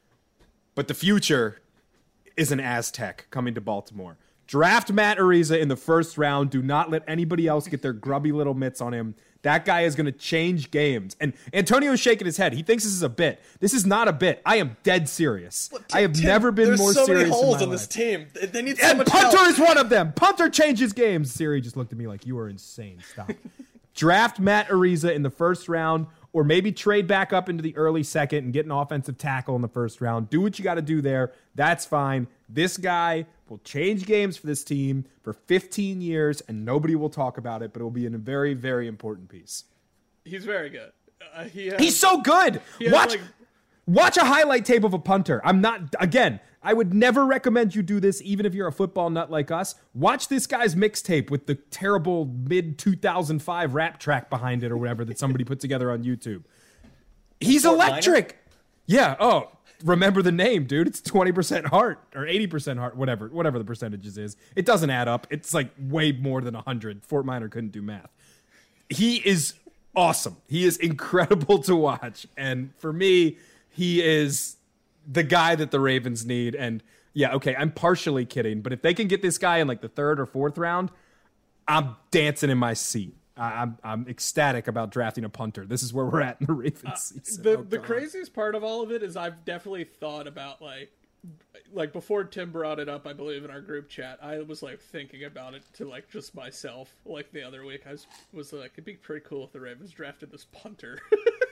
D: But the future is an Aztec coming to Baltimore. Draft Matt Ariza in the first round. Do not let anybody else get their grubby little mitts on him. That guy is going to change games. And Antonio's shaking his head. He thinks this is a bit. This is not a bit. I am dead serious.
B: Well, Tim,
D: I have
B: Tim,
D: never been more
B: so
D: serious.
B: There's so many holes
D: in,
B: in
D: my
B: this
D: life.
B: team. They need so
D: And
B: much
D: Punter
B: help.
D: is one of them. Punter changes games. Siri just looked at me like, you are insane. Stop. Draft Matt Ariza in the first round, or maybe trade back up into the early second and get an offensive tackle in the first round. Do what you got to do there. That's fine. This guy will change games for this team for fifteen years, and nobody will talk about it, but it will be a very, very important piece.
C: He's very good. Uh, he has,
D: He's so good.
C: has,
D: Watch
C: like-
D: watch a highlight tape of a punter. I'm not, again, I would never recommend you do this, even if you're a football nut like us. Watch this guy's mixtape with the terrible mid two thousand five rap track behind it or whatever that somebody put together on YouTube. He's
B: Fort
D: electric.
B: Minor?
D: Yeah. Oh, remember the name, dude. It's twenty percent heart or eighty percent heart, whatever, whatever the percentages is. It doesn't add up. It's like way more than one hundred. Fort Minor couldn't do math. He is awesome. He is incredible to watch. And for me, he is the guy that the Ravens need. And yeah, okay, I'm partially kidding, but if they can get this guy in like the third or fourth round, I'm dancing in my seat. I, I'm I'm ecstatic about drafting a punter. This is where we're at in the Ravens
C: uh,
D: season.
C: The
D: oh,
C: the craziest part of all of it is I've definitely thought about like like before Tim brought it up, I believe in our group chat, I was like thinking about it to like just myself. Like the other week, I was was like, it'd be pretty cool if the Ravens drafted this punter.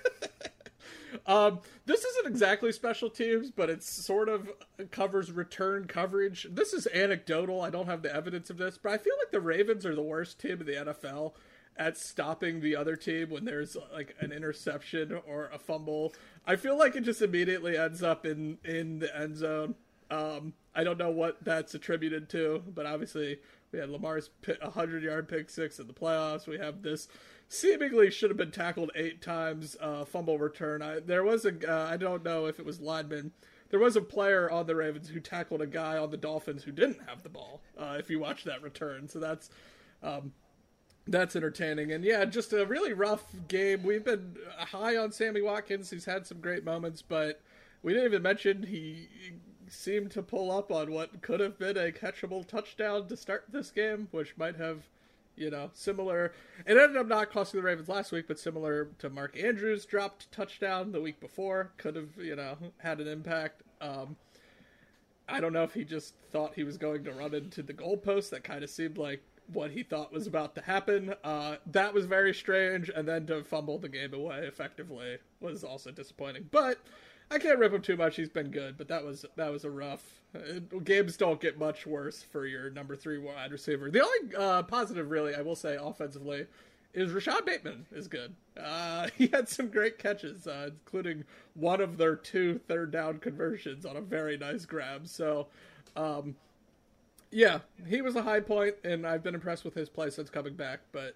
C: Um, this isn't exactly special teams, but it's sort of covers return coverage. This is anecdotal. I don't have the evidence of this, but I feel like the Ravens are the worst team in the N F L at stopping the other team when there's like an interception or a fumble. I feel like it just immediately ends up in, in the end zone. Um, I don't know what that's attributed to, but obviously we had Lamar's one hundred yard pick six in the playoffs. We have this seemingly should have been tackled eight times uh, fumble return. I, there was a, uh, I don't know if it was lineman. There was a player on the Ravens who tackled a guy on the Dolphins who didn't have the ball, uh, if you watch that return. So that's um, that's entertaining. And yeah, just a really rough game. We've been high on Sammy Watkins. He's had some great moments, but we didn't even mention he seemed to pull up on what could have been a catchable touchdown to start this game, which might have, you know, similar. It ended up not costing the Ravens last week, but similar to Mark Andrews dropped touchdown the week before. Could have, you know, had an impact. Um, I don't know if he just thought he was going to run into the goalpost. That kind of seemed like what he thought was about to happen. Uh, that was very strange. And then to fumble the game away effectively was also disappointing. But I can't rip him too much. He's been good, but that was that was a rough. Uh, games don't get much worse for your number three wide receiver. The only uh, positive, really, I will say, offensively, is Rashad Bateman is good. Uh, he had some great catches, uh, including one of their two third down conversions on a very nice grab. So, um, yeah, he was a high point, and I've been impressed with his play since coming back, but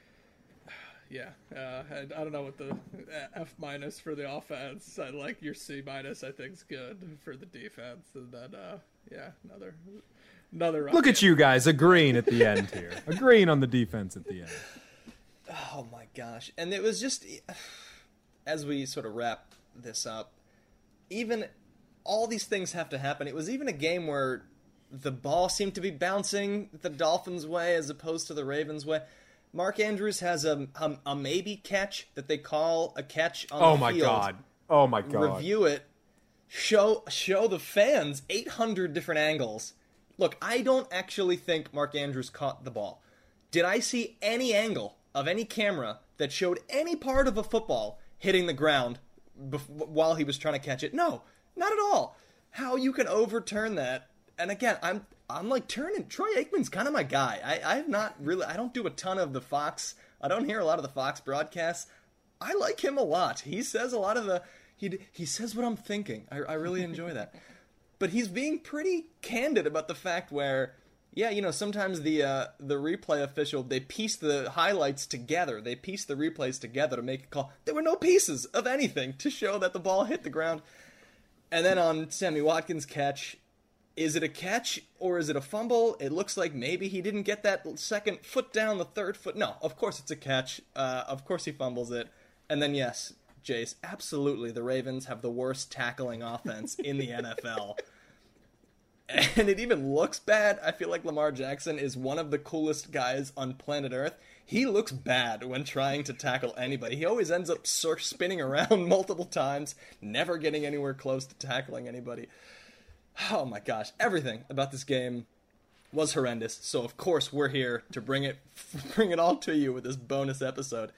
C: yeah, uh, I, I don't know what the F minus for the offense. I like your C minus. I think is good for the defense, and then uh, yeah, another another.
D: Look at you guys agreeing at the end here, agreeing on the defense at the end.
B: Oh my gosh! And it was just as we sort of wrap this up. Even all these things have to happen. It was even a game where the ball seemed to be bouncing the Dolphins' way as opposed to the Ravens' way. Mark Andrews has a, a, a maybe catch that they call a catch on
D: oh
B: the
D: my
B: field.
D: God. Oh, my God.
B: Review it. Show show the fans eight hundred different angles. Look, I don't actually think Mark Andrews caught the ball. Did I see any angle of any camera that showed any part of a football hitting the ground bef- while he was trying to catch it? No, not at all. How you can overturn that. And again, I'm I'm like turning. Troy Aikman's kind of my guy. I I've not really. I don't do a ton of the Fox. I don't hear a lot of the Fox broadcasts. I like him a lot. He says a lot of the. He he says what I'm thinking. I I really enjoy that. But he's being pretty candid about the fact where, yeah, you know, sometimes the uh, the replay official, they piece the highlights together. They piece the replays together to make a call. There were no pieces of anything to show that the ball hit the ground. And then on Sammy Watkins' catch, is it a catch or is it a fumble? It looks like maybe he didn't get that second foot down, the third foot. No, of course it's a catch. Uh, of course he fumbles it. And then, yes, Jace, absolutely, the Ravens have the worst tackling offense in the N F L. And it even looks bad. I feel like Lamar Jackson is one of the coolest guys on planet Earth. He looks bad when trying to tackle anybody. He always ends up sort of spinning around multiple times, never getting anywhere close to tackling anybody. Oh my gosh, everything about this game was horrendous. So of course we're here to bring it bring it all to you with this bonus episode.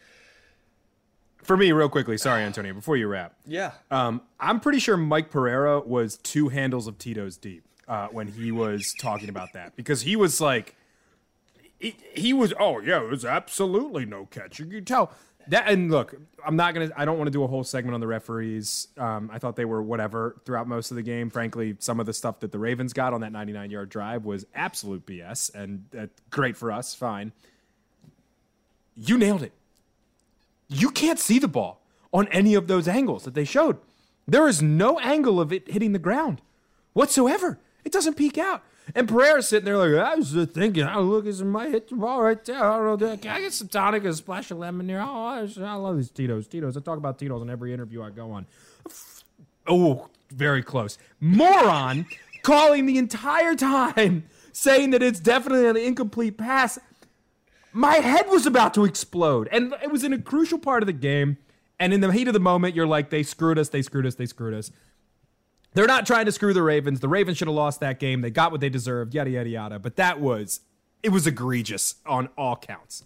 D: For me, real quickly, sorry, Antonio, before you wrap.
B: Yeah.
D: Um, I'm pretty sure Mike Pereira was two handles of Tito's deep uh, when he was talking about that. Because he was like, he, he was, oh, yeah, it was absolutely no catch. You can tell. That, and look, I'm not going to, I don't want to do a whole segment on the referees. Um, I thought they were whatever throughout most of the game. Frankly, some of the stuff that the Ravens got on that ninety-nine yard drive was absolute B S, and uh, great for us, fine. You nailed it. You can't see the ball on any of those angles that they showed. There is no angle of it hitting the ground whatsoever. It doesn't peek out. And Pereira's sitting there like, I was just thinking, oh, look, it might hit the ball right there. I don't know. Can I get some tonic and a splash of lemon there? Oh, I, I love these Tito's. Tito's. I talk about Tito's in every interview I go on. Oh, very close. Moron calling the entire time, saying that it's definitely an incomplete pass. My head was about to explode. And it was in a crucial part of the game. And in the heat of the moment, you're like, they screwed us, they screwed us, they screwed us. They're not trying to screw the Ravens. The Ravens should have lost that game. They got what they deserved, yada, yada, yada. But that was, it was egregious on all counts.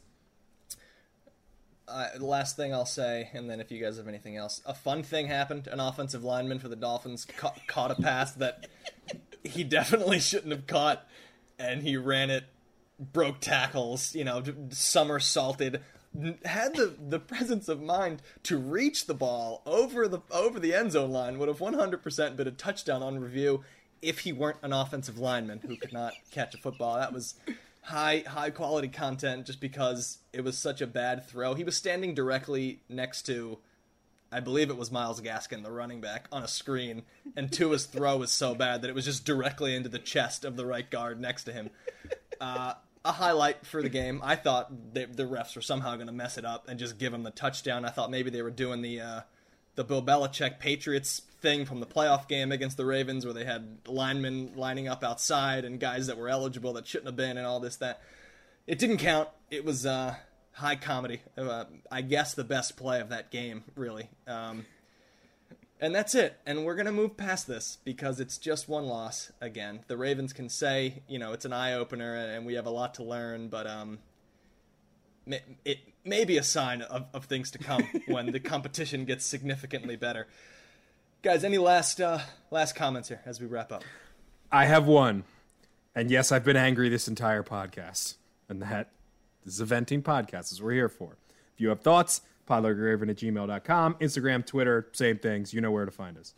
B: Uh, last thing I'll say, and then if you guys have anything else. A fun thing happened. An offensive lineman for the Dolphins ca- caught a pass that he definitely shouldn't have caught, and he ran it, broke tackles, you know, somersaulted, had the, the presence of mind to reach the ball over the over the end zone line, would have one hundred percent been a touchdown on review if he weren't an offensive lineman who could not catch a football. That was high high quality content just because it was such a bad throw. He was standing directly next to, I believe it was Myles Gaskin, the running back, on a screen, and Tua's throw was so bad that it was just directly into the chest of the right guard next to him. Uh, a highlight for the game. I thought they, the refs were somehow going to mess it up and just give him the touchdown. I thought maybe they were doing the uh, the Bill Belichick Patriots thing from the playoff game against the Ravens where they had linemen lining up outside and guys that were eligible that shouldn't have been and all this, that. It didn't count. It was uh, high comedy. Uh, I guess the best play of that game, really. Um, and that's it. And we're going to move past this because it's just one loss again. The Ravens can say, you know, it's an eye-opener and we have a lot to learn, but um, it may be a sign of, of things to come when the competition gets significantly better. Guys, any last uh, last comments here as we wrap up?
D: I have one. And yes, I've been angry this entire podcast. And that this is a venting podcast. This is what we're here for. If you have thoughts, podlagraven at gmail dot com. Instagram, Twitter, same things. You know where to find us.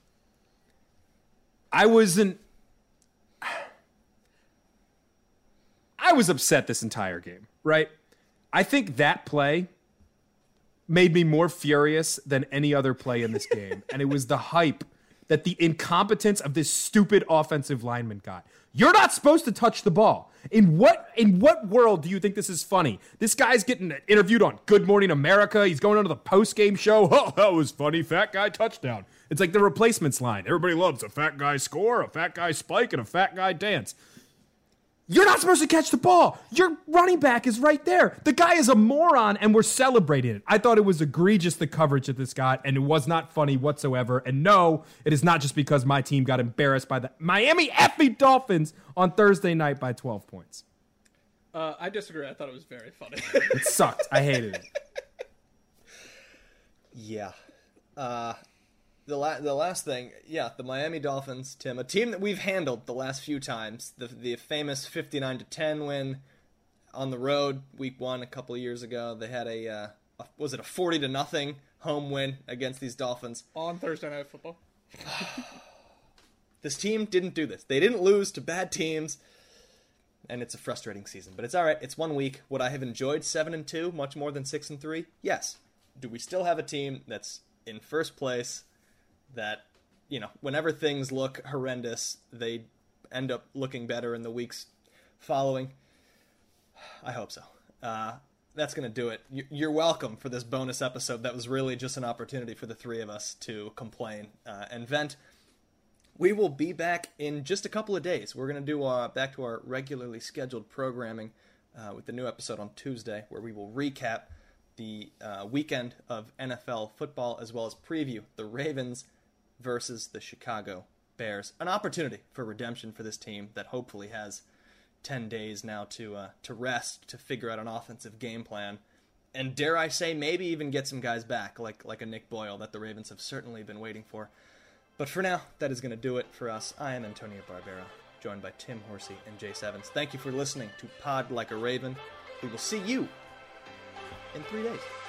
D: I wasn't... I was upset this entire game, right? I think that play made me more furious than any other play in this game. And it was the hype that the incompetence of this stupid offensive lineman got. You're not supposed to touch the ball. In what in what world do you think this is funny? This guy's getting interviewed on Good Morning America. He's going on to the post-game show. Oh, that was funny. Fat guy touchdown. It's like the replacements line. Everybody loves a fat guy score, a fat guy spike, and a fat guy dance. You're not supposed to catch the ball. Your running back is right there. The guy is a moron, and we're celebrating it. I thought it was egregious, the coverage that this got, and it was not funny whatsoever. And no, it is not just because my team got embarrassed by the Miami effing Dolphins on Thursday night by twelve points.
C: Uh, I disagree. I thought it was very funny.
D: It sucked. I hated it.
B: Yeah. Uh... The la- the last thing, yeah, the Miami Dolphins, Tim, a team that we've handled the last few times. The the famous fifty-nine to ten win on the road, week one a couple of years ago. They had a, uh, a was it a forty to nothing home win against these Dolphins
C: on Thursday Night Football.
B: This team didn't do this. They didn't lose to bad teams, and it's a frustrating season. But it's all right. It's one week. Would I have enjoyed seven and two much more than six and three? Yes. Do we still have a team that's in first place? That, you know, whenever things look horrendous, they end up looking better in the weeks following. I hope so. Uh, that's going to do it. You're welcome for this bonus episode. That was really just an opportunity for the three of us to complain uh, and vent. We will be back in just a couple of days. We're going to do uh, back to our regularly scheduled programming uh, with the new episode on Tuesday, where we will recap the uh, weekend of N F L football as well as preview the Ravens versus the Chicago Bears. An opportunity for redemption for this team that hopefully has ten days now to uh, to rest, to figure out an offensive game plan, and dare I say, maybe even get some guys back, like like a Nick Boyle that the Ravens have certainly been waiting for. But for now, that is going to do it for us. I am Antonio Barbero, joined by Tim Horsey and Jace Evans. Thank you for listening to Pod Like a Raven. We will see you in three days.